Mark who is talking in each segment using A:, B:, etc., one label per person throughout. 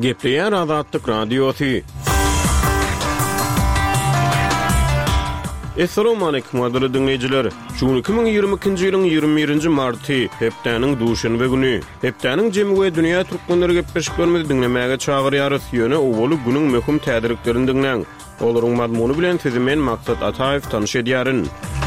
A: Gepleyen Azatlyk Radiosu. Assalamu alaykum adyly dinleyijiler. Şu 2022-nji ýylyň 21-nji marty, hepdeniň duşanby güni. Hepdeniň jemy we dünýä türkmenleri gepleşiklerimizi dinlemäge çagyrýarys. Ýöne owaly günüň möhüm tädirliklerini dinleň. Olaryň mazmuny bilen sizi men Maksat Ataev tanyş edýärin.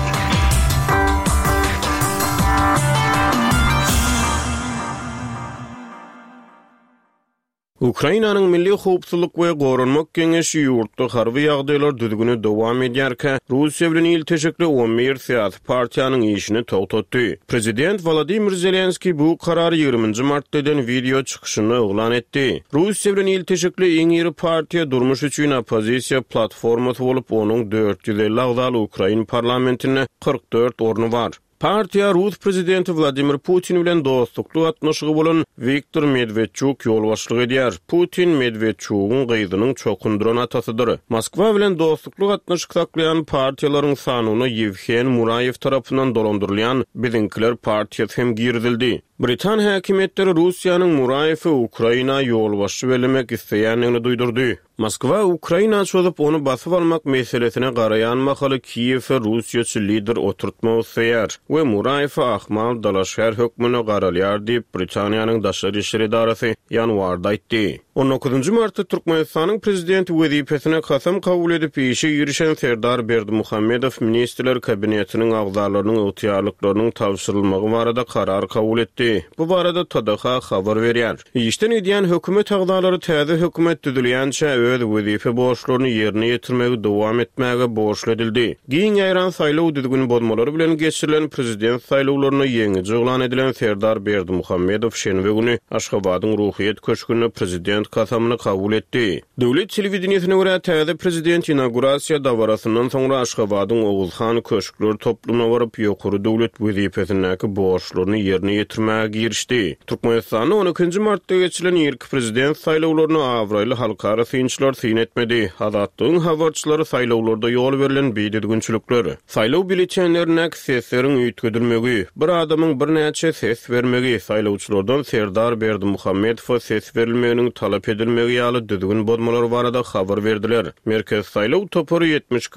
A: Ukrainanyň Milli Howpsuzlyk we Gorunmak Geňeşi ýurtda harby ýagdaýlar düzgüni dowam edýärkä, Russiýa bilen ilteşikli 11 syýasy partiýanyň işini togtatdy. Prezident Volodymyr Zelenski bu karary 20 martdan video çykyşyny oglan etdi. Russiýa bilen ilteşikli iň ýyry partiýa durmuş üçin opozisiýa platformasy bolup, onuň 450 agdaly Ukraina parlamentine 44 orny bar. Partiýa Rus prezidenti Vladimir Putin bilen dostlukly gatnaşygy bolan Viktor Medvedchuk ýol başlyk edýär. Putin Medvedchukyň gyzynyň çokunduran atasydyr. Moskwa bilen dostlukly gatnaşyk saklayan partiýalaryň sanyny Yevhen Murayev tarapyndan dolandyrylýan Bilinkiler partiýasy hem girdildi. Britan häkimetleri Russiýanyň Murayewy Ukraina ýolbaşçy bellemek isleýänligini duýdurdy. Moskwa Ukraina çözdüp onu basyp almak meselesine garayan makaly Kiýew'e Russiýaçy lider oturtmak isleýär we Murayewy Ahmal dalaşýar hökmüne garalýar diýip Britaniýanyň daşary işler idarasy ýanwarda aýtdy. 19 martda Türkmenistanyň prezidenti wezipesine kasam kabul edip işe girişen Serdar Berdimuhammedow ministrler kabinetiniň agzalarynyň öwtýarlyklarynyň tawşyrylmagy barada karar kabul etdi. Bu barada TDH habar berýär. Işden edýän hökümet agzalary täze hökümet düzülýänçe öz wezife borçlaryny ýerine ýetirmegi dowam etmäge borçly edildi. Giň ýaran saýlaw düzgün bolmalary bilen geçirilen prezident saýlawlaryna ýeňici oglan edilen Serdar Berdimuhammedow şenbe güni Aşgabatyň ruhyet köşküne prezident kasamyny kabul etdi. Döwlet telewizionasyna görä täze prezident inaugurasiýa dawarasyndan soňra Aşgabatyň Oguzhan köşkleri toplumuna baryp ýokary döwlet wezipesindäki borçlaryny ýerine ýetirmäge girişdi. Türkmenistanyň 12 martda geçirilen ilk prezident saýlawlaryny awraýly halkara synçylar syn etmedi. Azatlygyň habarçylary saýlawlarda ýol berilen beýdedgünçilikler, saýlaw bileçenlerine seslerin üýtgedilmegi, bir adamyň bir näçe ses bermegi, saýlawçylardan Serdar Berdimuhammedow ses berilmeginiň talap edilmegi ýaly düzgün bolmalar barada habar berdiler. Merkez saýlaw topary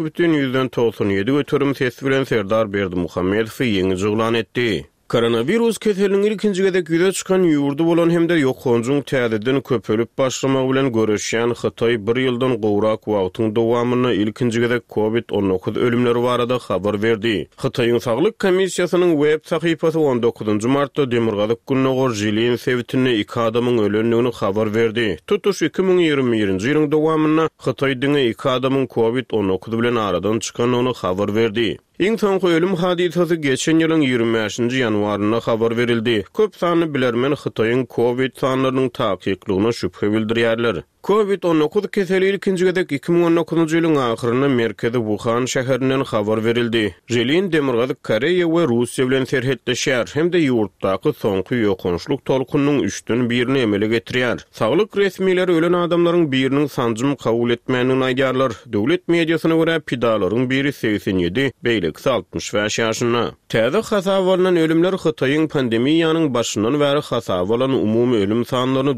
A: 72,97 götürüm ses bilen Serdar Berdimuhammedow ýeňici oglan etdi. Koronavirus keseliniň ilkinji gezek ýüze çykan ýurdu bolan hemde ýokgonjuň täzeden köpelip başlamak bilen görüşýän Hytaý 1 ýyldan gowrak wagtyň dowamyny ilkinji gezek COVID-19 ölümleri barada habar berdi. Hytaýyň saglyk komissiýasynyň web sahypasy 19 martda Demirgazyk gününe Jilin sebitini 2 adamyň ölenligini habar berdi. Tutuş 2021-nji ýylyň dowamyna Hytaýdyň 2 adamyň COVID-19 bilen aradan çykanyny habar berdi. Iň soňky ölüm hadisasy geçen ýylyň 25-nji ýanwaryna habar berildi. Köp sanly bilermen Hytaýyň COVID sanlarynyň taýyklygına şüphe bildirýärler. COVID-19 keseli ilkinji gezek 2019 ýylyň ahyryna merkezi Wuhan şäherinden habar berildi. Jelin Demirgazyk Koreýa we Russiýa bilen serhetleşýär hemde ýurtdaky soňky ýokunçluk tolkunyň 3/1-ni emele getirýär. Saglyk resmileri ölen adamlaryň biriniň sanjym kabul etmänini aýdýarlar. Döwlet mediasyna görä pidalaryň biri 87, beýleki 65 ýaşynda. Täze hasap bolan ölümler Hytaýyň pandemiýanyň başyndan bäri hasap bolan umumy ölüm sanlaryny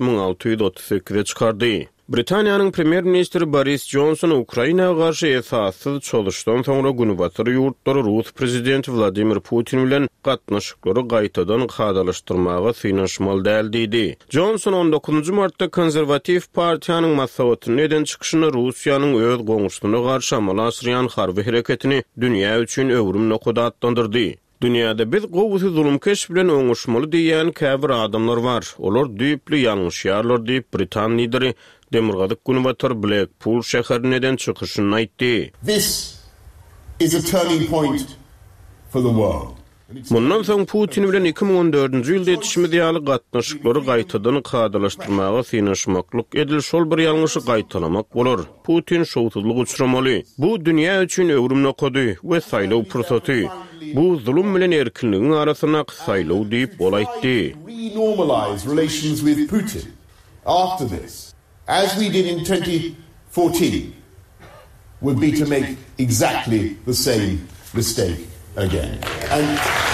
A: 4638-e çykardy. Britaniýanyň premier ministri Boris Johnson Ukrainaga garşy esassız çoluşdan soňra günübatyr ýurtlary Rus prezidenti Vladimir Putin bilen gatnaşyklary gaýtadan hadalaşdyrmaga synaşmaly däl diýdi. Johnson 19 martda konserwativ partiýanyň maslahatyny eden çykyşyny Russiýanyň öz goňuşlugyna garşy amal asyrýan harby hereketini dünýä üçin öwrüm nokuda atlandyrdy. Dünyada biz gowusy zulümkeş bilen oňuşmaly diýen käbir adamlar bar. Olar düýpli ýalňyşýarlar diýip Britan lideri Demirgazyk günübatyr Blackpool şäherininden çykyşyny aýtdy.
B: This is a turning point for the world.
A: Mundan soň Putin bilen 2014-nji ýylda etişmez ýaly gatnaşyklary gaýtadan hadalaşdyrmaga synaşmaklyk edil şol bir ýalňyşy gaýtalamak bolar. Putin şowsuzlyk uçuramaly. Bu dünýä üçin öwrüm nokady we saýlaw pursaty. Bu zulüm bilen erkinligiň arasyna saýlaw diýip bolaýtdy.
B: Renormalize relations with Putin after this, as we did in 2014, would be to make exactly the same mistake again. And